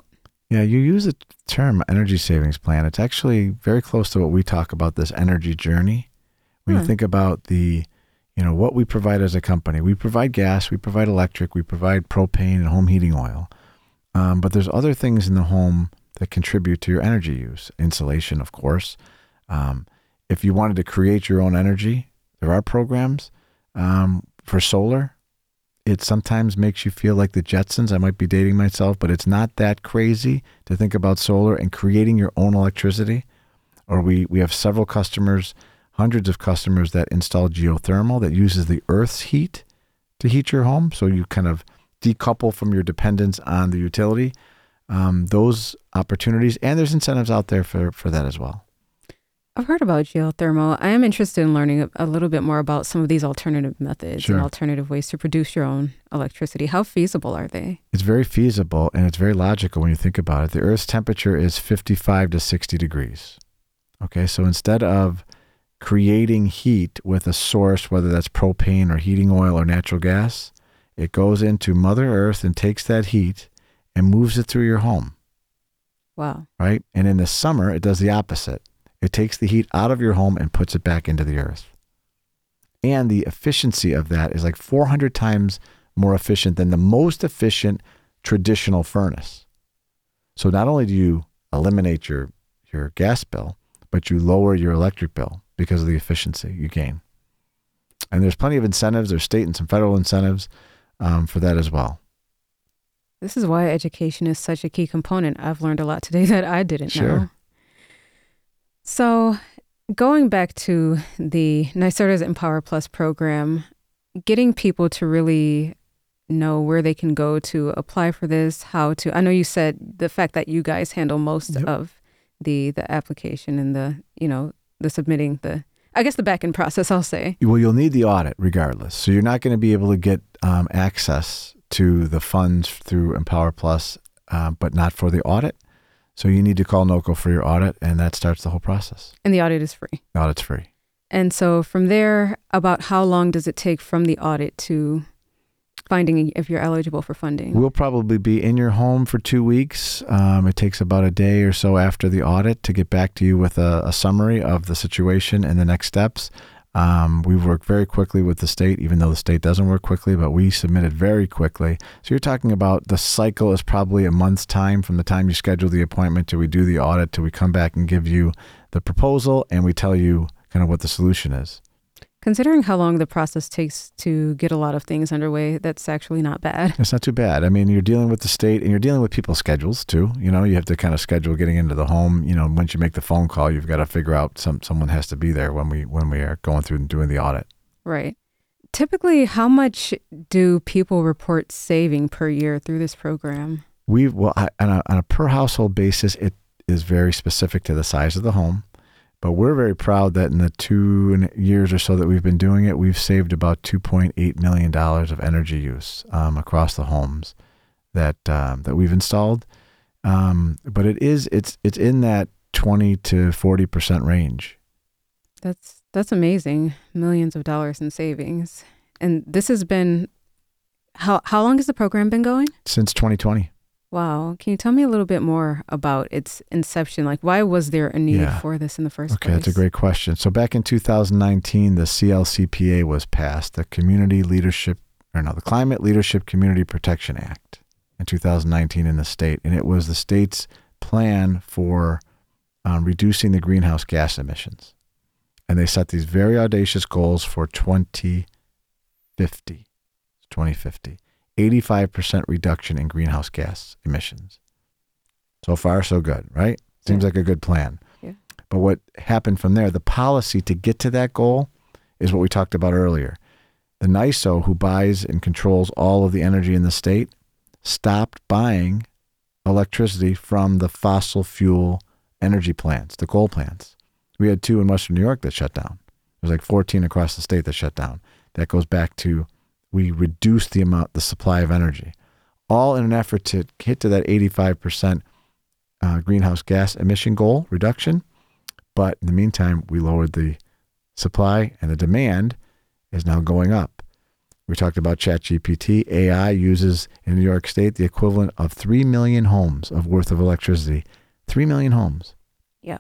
Speaker 8: Yeah, you use the term energy savings plan. It's actually very close to what we talk about, this energy journey. When
Speaker 7: Hmm.
Speaker 8: you think about the, you know, what we provide as a company, we provide gas, we provide electric, we provide propane and home heating oil. Um, but there's other things in the home that contribute to your energy use. Insulation, of course. Um, if you wanted to create your own energy, there are programs um, for solar. It sometimes makes you feel like the Jetsons. I might be dating myself, but it's not that crazy to think about solar and creating your own electricity. Or we, we have several customers, hundreds of customers that install geothermal that uses the Earth's heat to heat your home. So you kind of decouple from your dependence on the utility. Um, those opportunities, and there's incentives out there for, for that as well.
Speaker 7: I've heard about geothermal. I am interested in learning a, a little bit more about some of these alternative methods
Speaker 8: Sure.
Speaker 7: and alternative ways to produce your own electricity. How feasible are they?
Speaker 8: It's very feasible, and it's very logical when you think about it. The Earth's temperature is fifty-five to sixty degrees. Okay, so instead of creating heat with a source, whether that's propane or heating oil or natural gas, it goes into Mother Earth and takes that heat and moves it through your home,
Speaker 7: Wow.
Speaker 8: right? And in the summer, it does the opposite. It takes the heat out of your home and puts it back into the earth. And the efficiency of that is like four hundred times more efficient than the most efficient traditional furnace. So not only do you eliminate your, your gas bill, but you lower your electric bill because of the efficiency you gain. And there's plenty of incentives. There's state and some federal incentives um, for that as well.
Speaker 7: This is why education is such a key component. I've learned a lot today that I didn't
Speaker 8: Sure.
Speaker 7: know. So going back to the NYSERDA's Empower Plus program, getting people to really know where they can go to apply for this, how to, I know you said the fact that you guys handle most
Speaker 8: Yep.
Speaker 7: of the the application and the, you know, the submitting the, I guess the back end process, I'll say.
Speaker 8: Well, you'll need the audit regardless. So you're not going to be able to get um, access to the funds through Empower Plus, uh, but not for the audit. So you need to call NOCO for your audit, and that starts the whole process.
Speaker 7: And the audit is free.
Speaker 8: The audit's free.
Speaker 7: And so from there, about how long does it take from the audit to finding if you're eligible for funding?
Speaker 8: We'll probably be in your home for two weeks. Um, it takes about a day or so after the audit to get back to you with a, a summary of the situation and the next steps. Um, we work very quickly with the state, even though the state doesn't work quickly, but we submitted very quickly. So you're talking about the cycle is probably a month's time from the time you schedule the appointment till we do the audit, till we come back and give you the proposal and we tell you kind of what the solution is.
Speaker 7: Considering how long the process takes to get a lot of things underway, that's actually not bad.
Speaker 8: It's not too bad. I mean, you're dealing with the state and you're dealing with people's schedules too. You know, you have to kind of schedule getting into the home. You know, once you make the phone call, you've got to figure out some someone has to be there when we when we are going through and doing the audit.
Speaker 7: Right. Typically, how much do people report saving per year through this program?
Speaker 8: We well I, on a on a per household basis, it is very specific to the size of the home. But we're very proud that in the two years or so that we've been doing it, we've saved about two point eight million dollars of energy use um, across the homes that um, that we've installed. Um, but it is it's it's in that twenty to forty percent range.
Speaker 7: That's that's amazing. Millions of dollars in savings. And this has been, how how long has the program been going?
Speaker 8: Since twenty twenty.
Speaker 7: Wow. Can you tell me a little bit more about its inception? Like, why was there a need
Speaker 8: Yeah.
Speaker 7: for this in the first
Speaker 8: Okay,
Speaker 7: place?
Speaker 8: that's a great question. So back in two thousand nineteen, the C L C P A was passed, the Community Leadership, or no, the Climate Leadership Community Protection Act in two thousand nineteen in the state. And it was the state's plan for um, reducing the greenhouse gas emissions. And they set these very audacious goals for twenty fifty. twenty fifty. eighty-five percent reduction in greenhouse gas emissions. So far, so good, right? Seems
Speaker 7: Yeah.
Speaker 8: like a good plan.
Speaker 7: Yeah.
Speaker 8: But what happened from there, the policy to get to that goal is what we talked about earlier. The NYSO, who buys and controls all of the energy in the state, stopped buying electricity from the fossil fuel energy plants, the coal plants. We had two in Western New York that shut down. There's like fourteen across the state that shut down. That goes back to we reduced the amount, the supply of energy, all in an effort to get to that eighty-five percent uh, greenhouse gas emission goal reduction. But in the meantime, we lowered the supply and the demand is now going up. We talked about ChatGPT. A I uses in New York State the equivalent of three million homes of worth of electricity. three million homes.
Speaker 7: Yeah.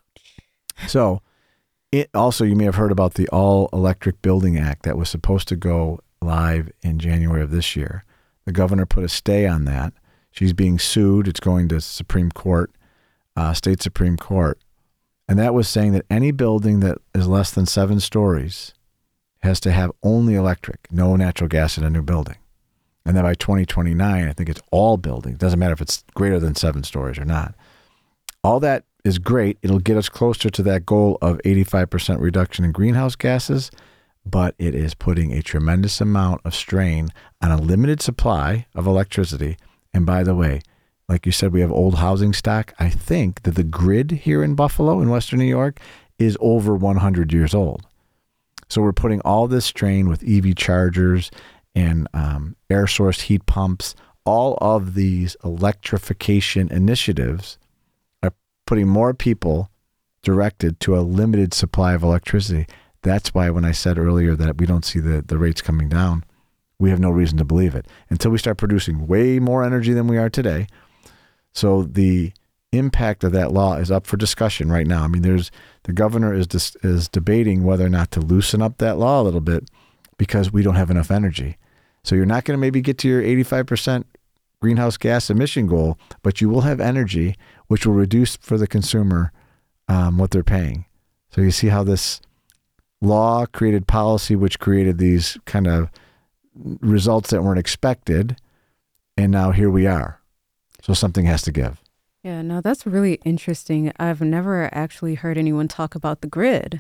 Speaker 8: So it also, you may have heard about the All Electric Building Act that was supposed to go live in January of this year. The governor put a stay on that. She's being sued. It's going to Supreme Court, uh, state Supreme Court. And that was saying that any building that is less than seven stories has to have only electric, no natural gas in a new building. And then by twenty twenty-nine, I think it's all buildings. Doesn't matter if it's greater than seven stories or not. All that is great. It'll get us closer to that goal of eighty-five percent reduction in greenhouse gases, but it is putting a tremendous amount of strain on a limited supply of electricity. And by the way, like you said, we have old housing stock. I think that the grid here in Buffalo, in Western New York, is over one hundred years old. So we're putting all this strain with E V chargers and um, air source heat pumps. All of these electrification initiatives are putting more people directed to a limited supply of electricity. That's why when I said earlier that we don't see the, the rates coming down, we have no reason to believe it until we start producing way more energy than we are today. So the impact of that law is up for discussion right now. I mean, there's the governor is dis, is debating whether or not to loosen up that law a little bit because we don't have enough energy. So you're not going to maybe get to your eighty-five percent greenhouse gas emission goal, but you will have energy, which will reduce for the consumer um, what they're paying. So you see how this law created policy, which created these kind of results that weren't expected. And now here we are. So something has to give.
Speaker 7: Yeah, no, that's really interesting. I've never actually heard anyone talk about the grid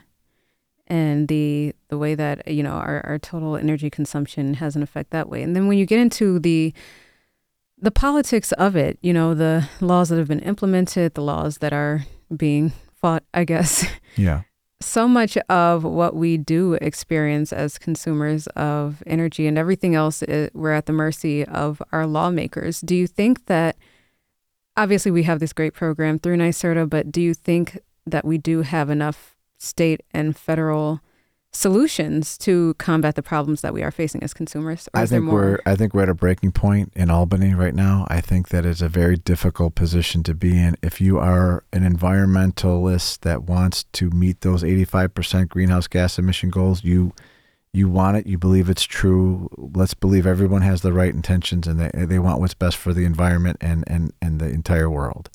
Speaker 7: and the the way that, you know, our, our total energy consumption has an effect that way. And then when you get into the the politics of it, you know, the laws that have been implemented, the laws that are being fought, I guess.
Speaker 8: Yeah.
Speaker 7: So much of what we do experience as consumers of energy and everything else, it, we're at the mercy of our lawmakers. Do you think that, obviously we have this great program through NYSERDA, but do you think that we do have enough state and federal solutions to combat the problems that we are facing as consumers? Or
Speaker 8: I
Speaker 7: is there
Speaker 8: think
Speaker 7: more?
Speaker 8: we're I think we're at a breaking point in Albany right now. I think that is a very difficult position to be in. If you are an environmentalist that wants to meet those eighty-five percent greenhouse gas emission goals, you you want it, you believe it's true. Let's believe everyone has the right intentions and they they want what's best for the environment and and, and the entire world.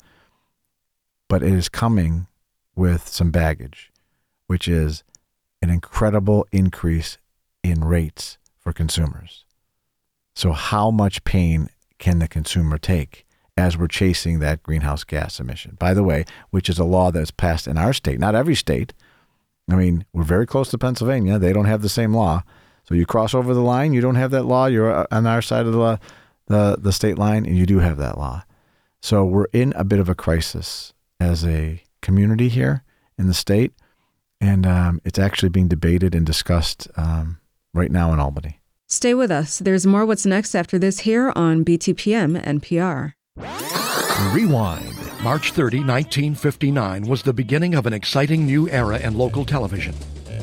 Speaker 8: But it is coming with some baggage, which is an incredible increase in rates for consumers. So how much pain can the consumer take as we're chasing that greenhouse gas emission? By the way, which is a law that's passed in our state, not every state. I mean, we're very close to Pennsylvania. They don't have the same law. So you cross over the line, you don't have that law. You're on our side of the the, the state line, and you do have that law. So we're in a bit of a crisis as a community here in the state. And um, it's actually being debated and discussed um, right now in Albany.
Speaker 7: Stay with us. There's more What's Next after this here on B T P M N P R.
Speaker 13: Rewind. March thirtieth, nineteen fifty-nine was the beginning of an exciting new era in local television.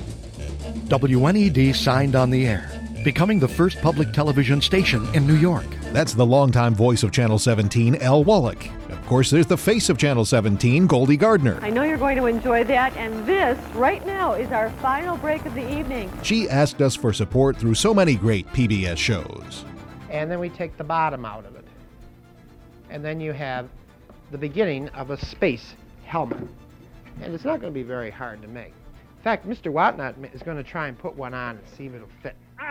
Speaker 13: W N E D signed on the air, becoming the first public television station in New York.
Speaker 14: That's the longtime voice of Channel seventeen, Elle Wallach. Of course, there's the face of Channel seventeen, Goldie Gardner.
Speaker 15: I know you're going to enjoy that, and this, right now, is our final break of the evening.
Speaker 14: She asked us for support through so many great P B S shows.
Speaker 16: And then we take the bottom out of it. And then you have the beginning of a space helmet. And it's not going to be very hard to make. In fact, Mister Watnott is going to try and put one on and see if it'll fit.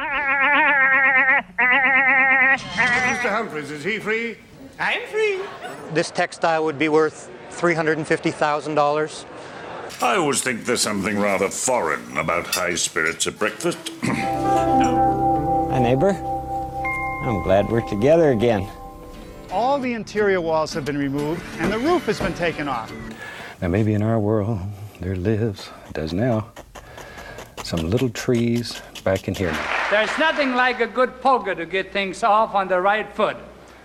Speaker 17: Mister Humphreys, is he free?
Speaker 18: I'm free. This textile would be worth three hundred fifty thousand dollars.
Speaker 17: I always think there's something rather foreign about high spirits at breakfast.
Speaker 19: Hi, neighbor. I'm glad we're together again.
Speaker 20: All the interior walls have been removed, and the roof has been taken off.
Speaker 21: Now, maybe in our world, there lives, does now, some little trees back in here.
Speaker 22: There's nothing like a good polka to get things off on the right foot.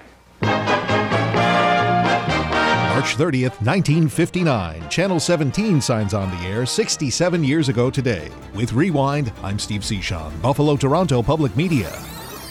Speaker 14: March thirtieth, nineteen fifty-nine, Channel seventeen signs on the air sixty-seven years ago today. With Rewind, I'm Steve Cichon, Buffalo, Toronto Public Media.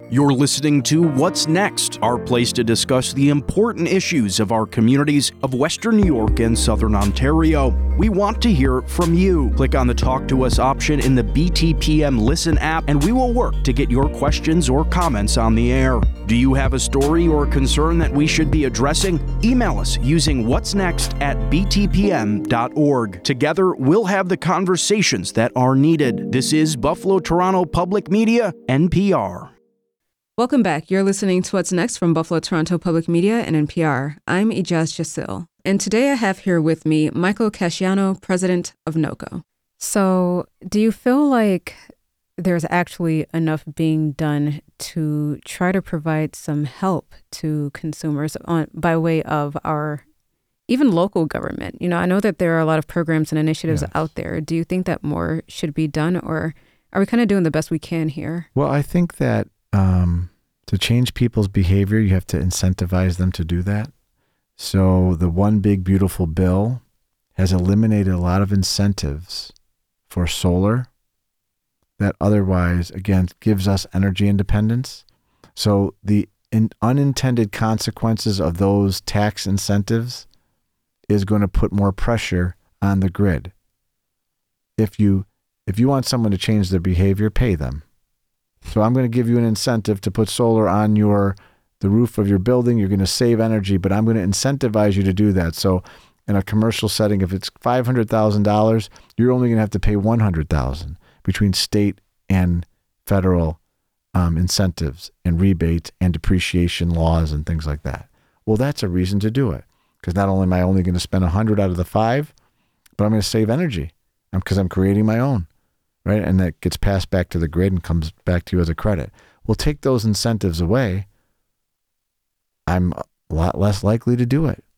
Speaker 4: You're listening to What's Next, our place to discuss the important issues of our communities of Western New York and Southern Ontario. We want to hear from you. Click on the Talk to Us option in the B T P M Listen app, and we will work to get your questions or comments on the air. Do you have a story or concern that we should be addressing? Email us using what's next at b t p m dot org. Together, we'll have the conversations that are needed. This is Buffalo Toronto Public Media, N P R.
Speaker 7: Welcome back. You're listening to What's Next from Buffalo Toronto Public Media and N P R. I'm Ijaz Jasil, and today I have here with me Michael Casciano, president of NOCO. So, do you feel like there's actually enough being done to try to provide some help to consumers on by way of our even local government? You know, I know that there are a lot of programs and initiatives yes. out there. Do you think that more should be done, or are we kind of doing the best we can here?
Speaker 8: Well, I think that Um, to change people's behavior, you have to incentivize them to do that. So the One Big Beautiful Bill has eliminated a lot of incentives for solar that otherwise, again, gives us energy independence. So the in unintended consequences of those tax incentives is going to put more pressure on the grid. If you if you want someone to change their behavior, pay them. So I'm going to give you an incentive to put solar on your the roof of your building. You're going to save energy, but I'm going to incentivize you to do that. So in a commercial setting, if it's five hundred thousand dollars, you're only going to have to pay one hundred thousand dollars between state and federal um, incentives and rebates and depreciation laws and things like that. Well, that's a reason to do it, because not only am I only going to spend one hundred out of the five, but I'm going to save energy because I'm creating my own. Right? And that gets passed back to the grid and comes back to you as a credit. Well, take those incentives away, I'm a lot less likely to do it.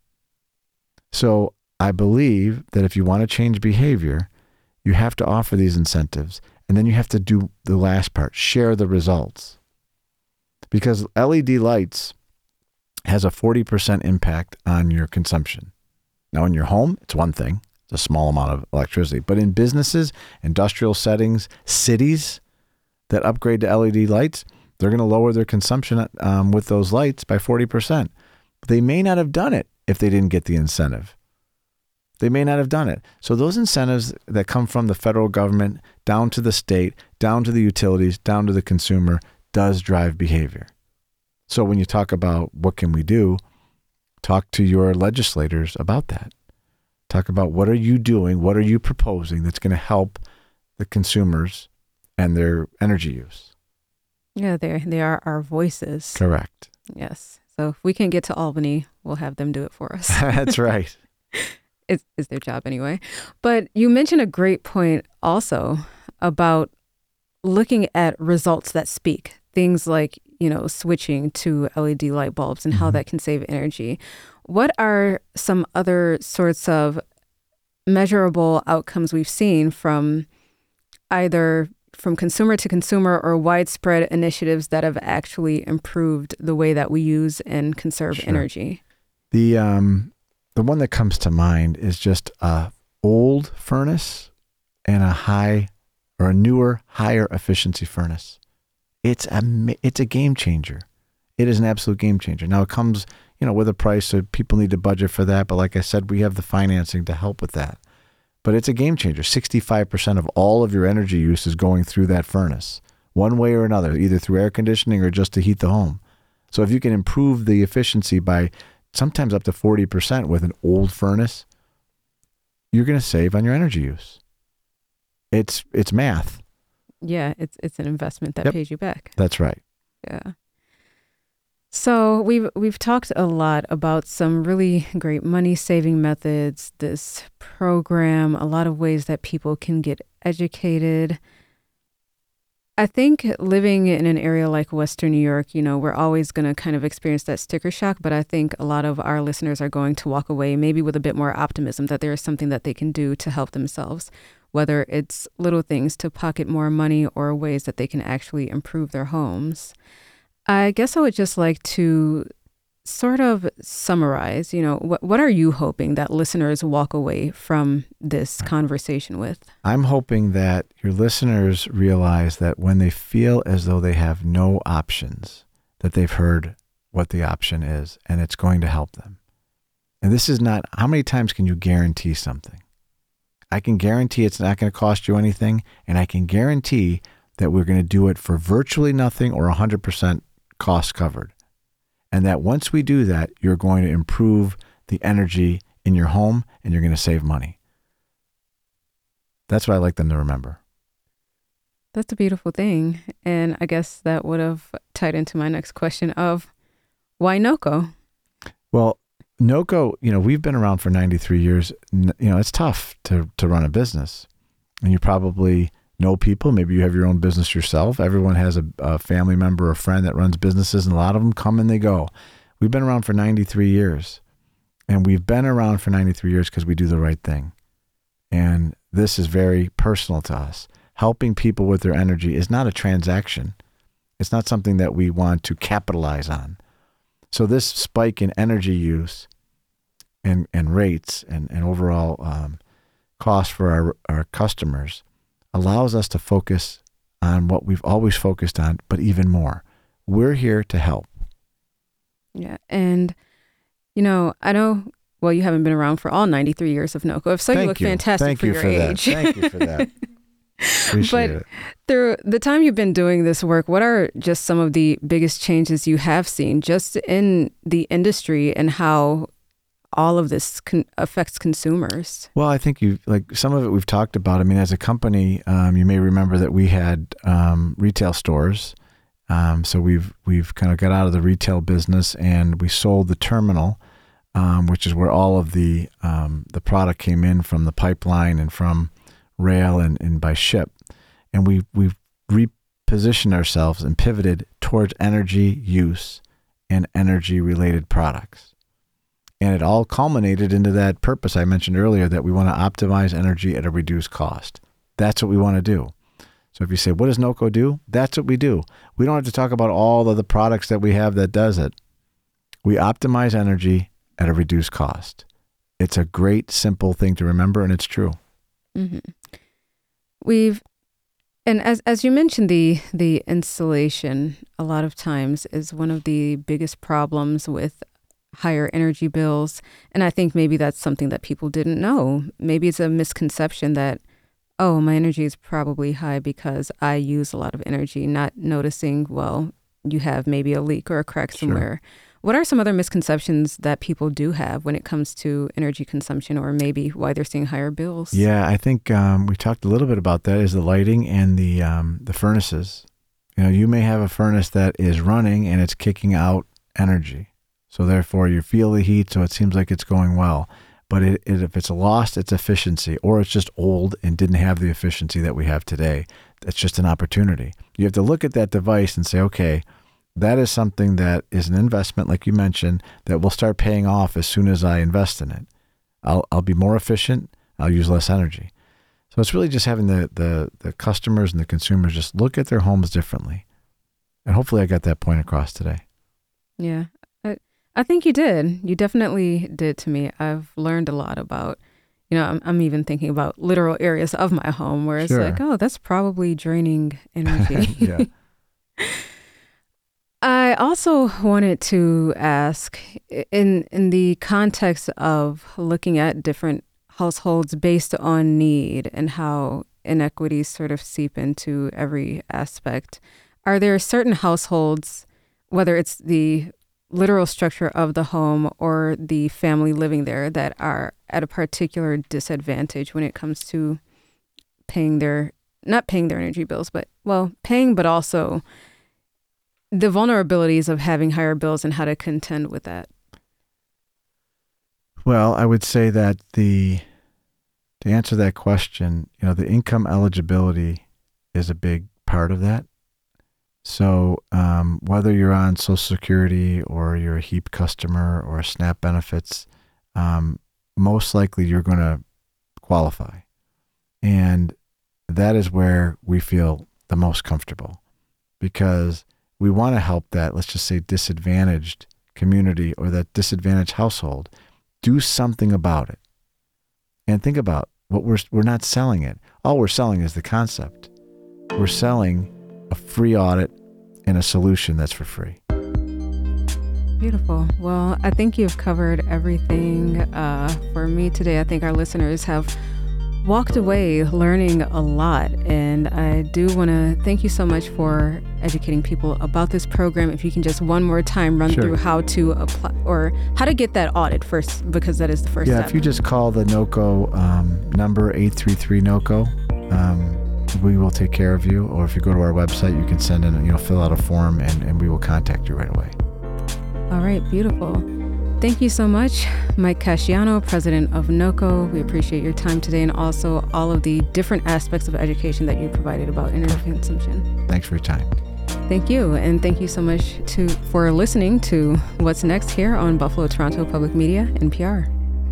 Speaker 8: So I believe that if you want to change behavior, you have to offer these incentives. And then you have to do the last part, share the results. Because L E D lights has a forty percent impact on your consumption. Now, in your home, it's one thing. It's a small amount of electricity. But in businesses, industrial settings, cities that upgrade to L E D lights, they're going to lower their consumption um, with those lights by forty percent. But they may not have done it if they didn't get the incentive. They may not have done it. So those incentives that come from the federal government down to the state, down to the utilities, down to the consumer, does drive behavior. So when you talk about what can we do, talk to your legislators about that. Talk about what are you doing, what are you proposing that's going to help the consumers and their energy use.
Speaker 7: Yeah, they they are our voices.
Speaker 8: Correct.
Speaker 7: Yes. So if we can get to Albany, we'll have them do it for us.
Speaker 8: That's right.
Speaker 7: It's, it's their job anyway. But you mentioned a great point also about looking at results that speak. Things like, you know, switching to L E D light bulbs and mm-hmm. how that can save energy. What are some other sorts of measurable outcomes we've seen from either from consumer to consumer or widespread initiatives that have actually improved the way that we use and conserve sure. energy?
Speaker 8: The um, the one that comes to mind is just a old furnace and a high or a newer, higher efficiency furnace. It's a it's a game changer. It is an absolute game changer. Now it comes, you know, with a price, so people need to budget for that. But like I said, we have the financing to help with that. But it's a game changer. sixty-five percent of all of your energy use is going through that furnace, one way or another, either through air conditioning or just to heat the home. So if you can improve the efficiency by sometimes up to forty percent with an old furnace, you're going to save on your energy use. It's it's math.
Speaker 7: Yeah, it's it's an investment that
Speaker 8: yep.
Speaker 7: pays you back.
Speaker 8: That's right.
Speaker 7: Yeah. So we've we've talked a lot about some really great money saving methods, this program, a lot of ways that people can get educated. I think living in an area like Western New York, you know, we're always going to kind of experience that sticker shock, but I think a lot of our listeners are going to walk away maybe with a bit more optimism that there is something that they can do to help themselves, whether it's little things to pocket more money or ways that they can actually improve their homes. I guess I would just like to sort of summarize, you know, what what are you hoping that listeners walk away from this conversation with?
Speaker 8: I'm hoping that your listeners realize that when they feel as though they have no options, that they've heard what the option is, and it's going to help them. And this is not, how many times can you guarantee something? I can guarantee it's not going to cost you anything, and I can guarantee that we're going to do it for virtually nothing or one hundred percent cost covered. And that once we do that, you're going to improve the energy in your home and you're going to save money. That's what I like them to remember.
Speaker 7: That's a beautiful thing. And I guess that would have tied into my next question of why NOCO?
Speaker 8: Well, NOCO, you know, we've been around for ninety-three years. You know, it's tough to, to run a business. And you probably know people. Maybe you have your own business yourself. Everyone has a, a family member or friend that runs businesses, and a lot of them come and they go. We've been around for ninety-three years. And we've been around for ninety-three years because we do the right thing. And this is very personal to us. Helping people with their energy is not a transaction. It's not something that we want to capitalize on. So this spike in energy use and, and rates and, and overall um, cost for our, our customers allows us to focus on what we've always focused on, but even more. We're here to help.
Speaker 7: Yeah. And, you know, I know, well, you haven't been around for all ninety-three years of NOCO. If so,
Speaker 8: Thank
Speaker 7: you look
Speaker 8: you.
Speaker 7: fantastic
Speaker 8: Thank
Speaker 7: for
Speaker 8: you
Speaker 7: your
Speaker 8: for
Speaker 7: age.
Speaker 8: That. Thank you for that. Appreciate
Speaker 7: but
Speaker 8: it.
Speaker 7: through the time you've been doing this work, what are just some of the biggest changes you have seen just in the industry and how all of this con- affects consumers?
Speaker 8: Well, I think you like some of it we've talked about. I mean, as a company, um, you may remember that we had um, retail stores. Um, so we've we've kind of got out of the retail business and we sold the terminal, um, which is where all of the um, the product came in from the pipeline and from rail and, and by ship. And we we've repositioned ourselves and pivoted towards energy use and energy related products. And it all culminated into that purpose I mentioned earlier, that we want to optimize energy at a reduced cost. That's what we want to do. So if you say, what does NOCO do? That's what we do. We don't have to talk about all of the products that we have that does it. We optimize energy at a reduced cost. It's a great, simple thing to remember, and it's true.
Speaker 7: Mm-hmm. We've, and as as you mentioned, the the installation a lot of times is one of the biggest problems with higher energy bills. And I think maybe that's something that people didn't know. Maybe it's a misconception that, oh, my energy is probably high because I use a lot of energy, not noticing, well, you have maybe a leak or a crack somewhere. Sure. What are some other misconceptions that people do have when it comes to energy consumption, or maybe why they're seeing higher bills?
Speaker 8: Yeah, I think um, we talked a little bit about that, is the lighting and the um, the furnaces. You know, you may have a furnace that is running and it's kicking out energy. So therefore you feel the heat, so it seems like it's going well. But it, it, if it's lost its efficiency, or it's just old and didn't have the efficiency that we have today, that's just an opportunity. You have to look at that device and say, okay, that is something that is an investment, like you mentioned, that will start paying off as soon as I invest in it. I'll I'll be more efficient. I'll use less energy. So it's really just having the, the, the customers and the consumers just look at their homes differently. And hopefully I got that point across today.
Speaker 7: Yeah. I think you did. You definitely did to me. I've learned a lot about, you know, I'm, I'm even thinking about literal areas of my home where it's
Speaker 8: Sure.
Speaker 7: like, oh, that's probably draining energy.
Speaker 8: Yeah.
Speaker 7: I also wanted to ask, in in the context of looking at different households based on need and how inequities sort of seep into every aspect, are there certain households, whether it's the literal structure of the home or the family living there, that are at a particular disadvantage when it comes to paying their, not paying their energy bills, but, well, paying, but also the vulnerabilities of having higher bills and how to contend with that?
Speaker 8: Well, I would say that the, to answer that question, you know, the income eligibility is a big part of that. So um, whether you're on Social Security or you're a HEAP customer or a SNAP benefits, um, most likely you're going to qualify. And that is where we feel the most comfortable, because we want to help that, let's just say, disadvantaged community or that disadvantaged household, do something about it. And think about what we're we're not selling it. All we're selling is the concept. We're selling a free audit and a solution that's for free.
Speaker 7: Beautiful. Well, I think you've covered everything uh, for me today. I think our listeners have walked away learning a lot. And I do want to thank you so much for educating people about this program. If you can just one more time run
Speaker 8: Sure.
Speaker 7: through how to apply or how to get that audit first, because that is the first
Speaker 8: yeah,
Speaker 7: step.
Speaker 8: if you just call the NOCO um, number eight three three NOCO, um, we will take care of you. Or if you go to our website, you can send in, you know, fill out a form and, and we will contact you right away.
Speaker 7: All right, beautiful. Thank you so much, Mike Casciano, president of NOCO. We appreciate your time today and also all of the different aspects of education that you provided about energy consumption.
Speaker 8: Thanks for your time.
Speaker 7: Thank you. And thank you so much to for listening to What's Next here on Buffalo Toronto Public Media, N P R.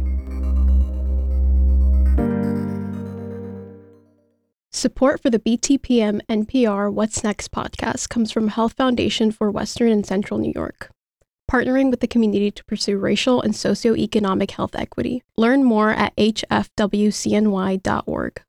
Speaker 12: Support for the B T P M N P R What's Next podcast comes from Health Foundation for Western and Central New York, partnering with the community to pursue racial and socioeconomic health equity. Learn more at h f w c n y dot org.